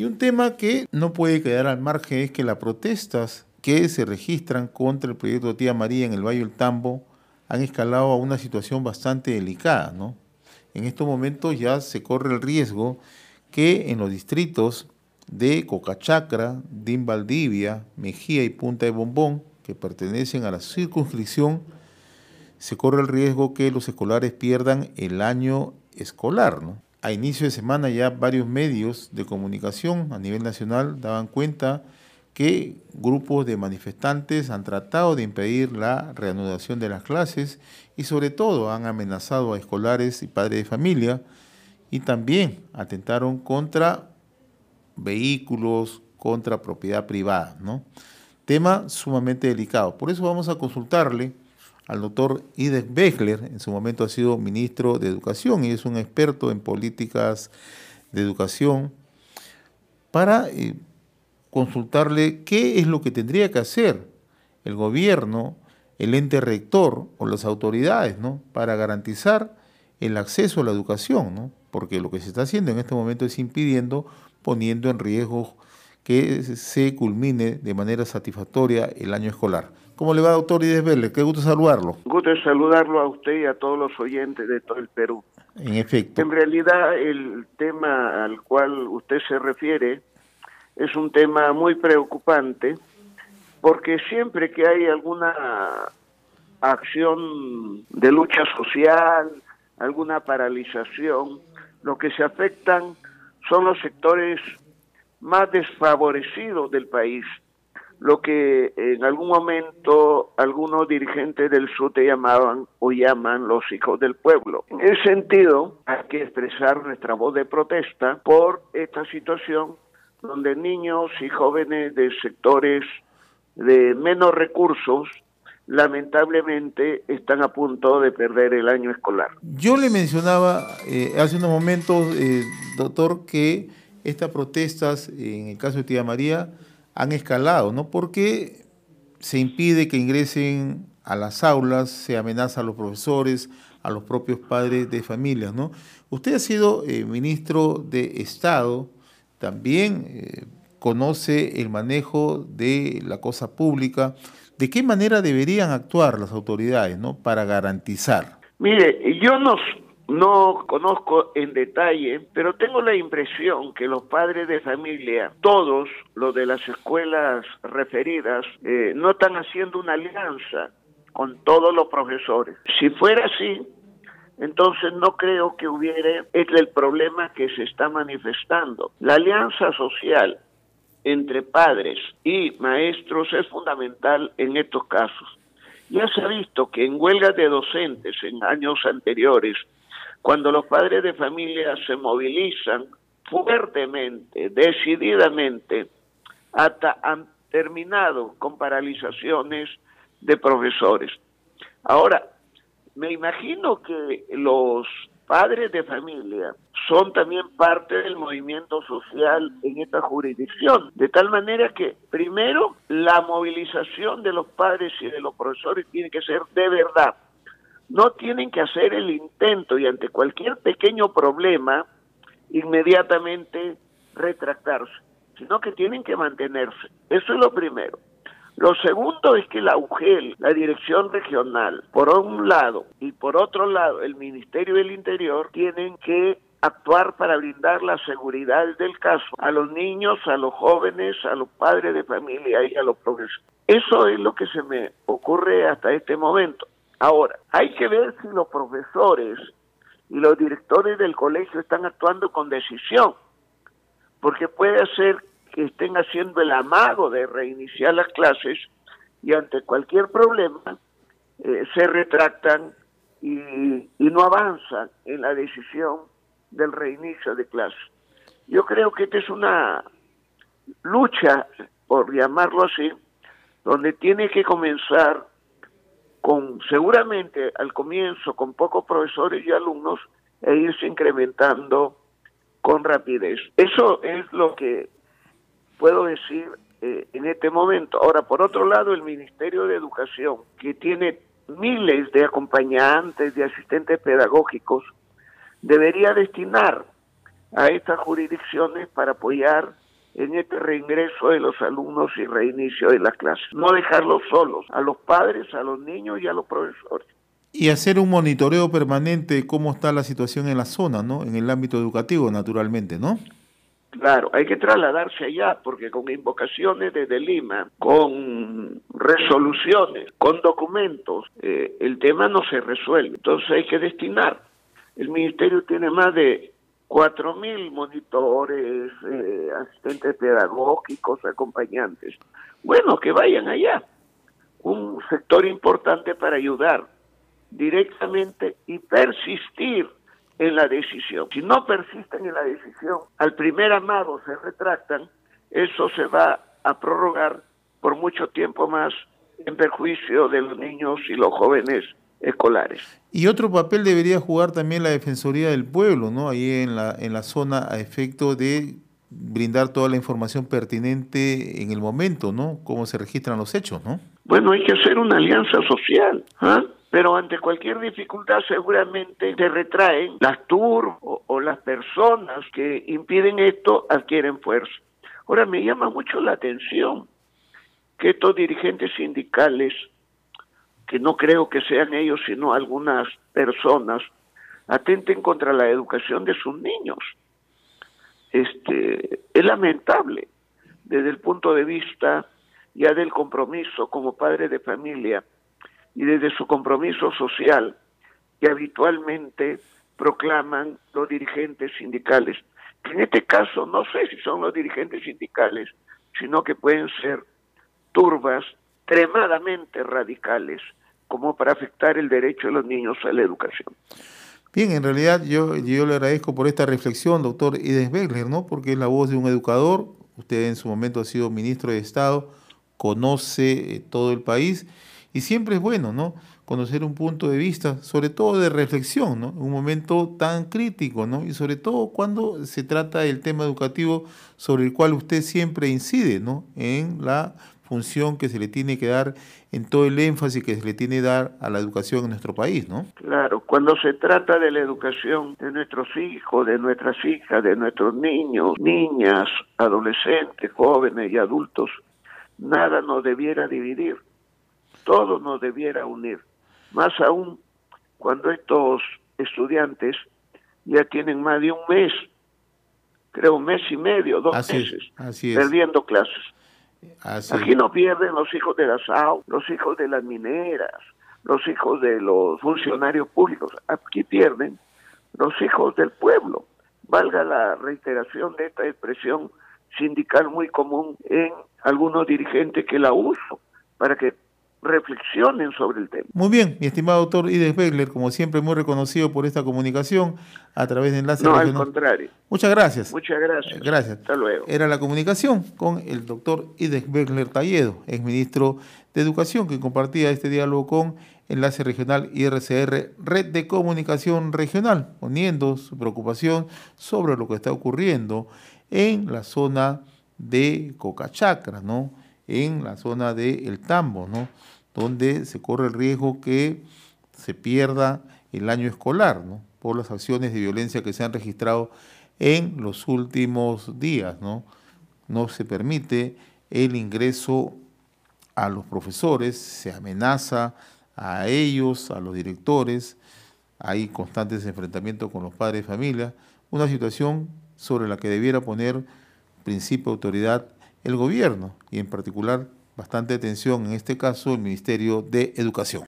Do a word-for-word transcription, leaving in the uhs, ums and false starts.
Y un tema que no puede quedar al margen es que las protestas que se registran contra el proyecto Tía María en el Valle del Tambo han escalado a una situación bastante delicada, ¿no? En estos momentos ya se corre el riesgo que en los distritos de Cocachacra, Din Valdivia, Mejía y Punta de Bombón, que pertenecen a la circunscripción, se corre el riesgo que los escolares pierdan el año escolar, ¿no? A inicio de semana ya varios medios de comunicación a nivel nacional daban cuenta que grupos de manifestantes han tratado de impedir la reanudación de las clases y sobre todo han amenazado a escolares y padres de familia y también atentaron contra vehículos, contra propiedad privada, ¿no? Tema sumamente delicado. Por eso vamos a consultarle al doctor Idef Bechler, en su momento ha sido ministro de Educación y es un experto en políticas de educación, para eh, consultarle qué es lo que tendría que hacer el gobierno, el ente rector o las autoridades, ¿no?, para garantizar el acceso a la educación, ¿no? Porque lo que se está haciendo en este momento es impidiendo, poniendo en riesgo que se culmine de manera satisfactoria el año escolar. ¿Cómo le va, doctor Idef Bechler? Qué gusto saludarlo. Gusto de saludarlo a usted y a todos los oyentes de todo el Perú. En efecto. En realidad, el tema al cual usted se refiere es un tema muy preocupante, porque siempre que hay alguna acción de lucha social, alguna paralización, lo que se afectan son los sectores más desfavorecidos del país, lo que en algún momento algunos dirigentes del S U T E llamaban o llaman los hijos del pueblo. En ese sentido, hay que expresar nuestra voz de protesta por esta situación donde niños y jóvenes de sectores de menos recursos lamentablemente están a punto de perder el año escolar. Yo le mencionaba eh, hace unos momentos, eh, doctor, que estas protestas, en el caso de Tía María, han escalado, ¿no? Porque se impide que ingresen a las aulas, se amenaza a los profesores, a los propios padres de familias, ¿no? Usted ha sido eh, ministro de Estado, también eh, conoce el manejo de la cosa pública. ¿De qué manera deberían actuar las autoridades, ¿no?, para garantizar? Mire, yo no, no conozco en detalle, pero tengo la impresión que los padres de familia, todos los de las escuelas referidas, eh, no están haciendo una alianza con todos los profesores. Si fuera así, entonces no creo que hubiera el problema que se está manifestando. La alianza social entre padres y maestros es fundamental en estos casos. Ya se ha visto que en huelgas de docentes en años anteriores, cuando los padres de familia se movilizan fuertemente, decididamente, hasta han terminado con paralizaciones de profesores. Ahora, me imagino que los padres de familia son también parte del movimiento social en esta jurisdicción, de tal manera que primero la movilización de los padres y de los profesores tiene que ser de verdad. No tienen que hacer el intento y ante cualquier pequeño problema inmediatamente retractarse, sino que tienen que mantenerse. Eso es lo primero. Lo segundo es que la U G E L, la Dirección Regional, por un lado, y por otro lado, el Ministerio del Interior, tienen que actuar para brindar la seguridad del caso a los niños, a los jóvenes, a los padres de familia y a los profesores. Eso es lo que se me ocurre hasta este momento. Ahora, hay que ver si los profesores y los directores del colegio están actuando con decisión, porque puede ser que estén haciendo el amago de reiniciar las clases y ante cualquier problema eh, se retractan y, y no avanzan en la decisión del reinicio de clases. Yo creo que esta es una lucha, por llamarlo así, donde tiene que comenzar con, seguramente al comienzo, con pocos profesores y alumnos, e irse incrementando con rapidez. Eso es lo que puedo decir eh, en este momento. Ahora, por otro lado, el Ministerio de Educación, que tiene miles de acompañantes, de asistentes pedagógicos, debería destinar a estas jurisdicciones para apoyar en este reingreso de los alumnos y reinicio de las clases. No dejarlos solos, a los padres, a los niños y a los profesores. Y hacer un monitoreo permanente de cómo está la situación en la zona, ¿no? En el ámbito educativo, naturalmente, ¿no? Claro, hay que trasladarse allá, porque con invocaciones desde Lima, con resoluciones, con documentos, eh, el tema no se resuelve. Entonces hay que destinar. El ministerio tiene más de cuatro mil monitores, eh, asistentes pedagógicos, acompañantes. Bueno, que vayan allá. Un sector importante para ayudar directamente y persistir en la decisión. Si no persisten en la decisión, al primer amado se retractan, eso se va a prorrogar por mucho tiempo más en perjuicio de los niños y los jóvenes escolares. Y otro papel debería jugar también la Defensoría del Pueblo, ¿no? Ahí en la, en la zona, a efecto de brindar toda la información pertinente en el momento, ¿no? Cómo se registran los hechos, ¿no? Bueno, hay que hacer una alianza social, ¿ah? Pero ante cualquier dificultad seguramente se retraen las turbas o, o las personas que impiden esto adquieren fuerza. Ahora, me llama mucho la atención que estos dirigentes sindicales, que no creo que sean ellos sino algunas personas, atenten contra la educación de sus niños. Este, es lamentable desde el punto de vista ya del compromiso como padre de familia y desde su compromiso social que habitualmente proclaman los dirigentes sindicales, que en este caso no sé si son los dirigentes sindicales, sino que pueden ser turbas extremadamente radicales como para afectar el derecho de los niños a la educación. Bien, en realidad yo, yo le agradezco por esta reflexión, doctor Ides Beckler, ¿no? Porque es la voz de un educador, usted en su momento ha sido ministro de Estado, conoce eh, todo el país, y siempre es bueno, ¿no? Conocer un punto de vista, sobre todo de reflexión, ¿no? En un momento tan crítico, ¿no? Y sobre todo cuando se trata del tema educativo sobre el cual usted siempre incide, ¿no? En la función que se le tiene que dar, en todo el énfasis que se le tiene que dar a la educación en nuestro país, ¿no? Claro, cuando se trata de la educación de nuestros hijos, de nuestras hijas, de nuestros niños, niñas, adolescentes, jóvenes y adultos, nada nos debiera dividir. Todo nos debiera unir, más aún cuando estos estudiantes ya tienen más de un mes, creo un mes y medio, dos así meses, es, así es. perdiendo clases. Así Aquí es. no pierden los hijos de las A U, los hijos de las mineras, los hijos de los funcionarios públicos, aquí pierden los hijos del pueblo. Valga la reiteración de esta expresión sindical muy común en algunos dirigentes que la uso para que reflexionen sobre el tema. Muy bien, mi estimado doctor Ides Beckler, como siempre muy reconocido por esta comunicación a través de Enlace No, Regional. al contrario. Muchas gracias. Muchas gracias. Gracias. Hasta luego. Era la comunicación con el doctor Ides Beckler Talledo, exministro de Educación, que compartía este diálogo con Enlace Regional I R C R, Red de Comunicación Regional, poniendo su preocupación sobre lo que está ocurriendo en la zona de Cocachacra, ¿no? En la zona de El Tambo, ¿no? Donde se corre el riesgo que se pierda el año escolar, ¿no? Por las acciones de violencia que se han registrado en los últimos días, ¿no? No se permite el ingreso a los profesores, se amenaza a ellos, a los directores, hay constantes enfrentamientos con los padres de familia, una situación sobre la que debiera poner principio de autoridad el gobierno y en particular bastante atención en este caso el Ministerio de Educación.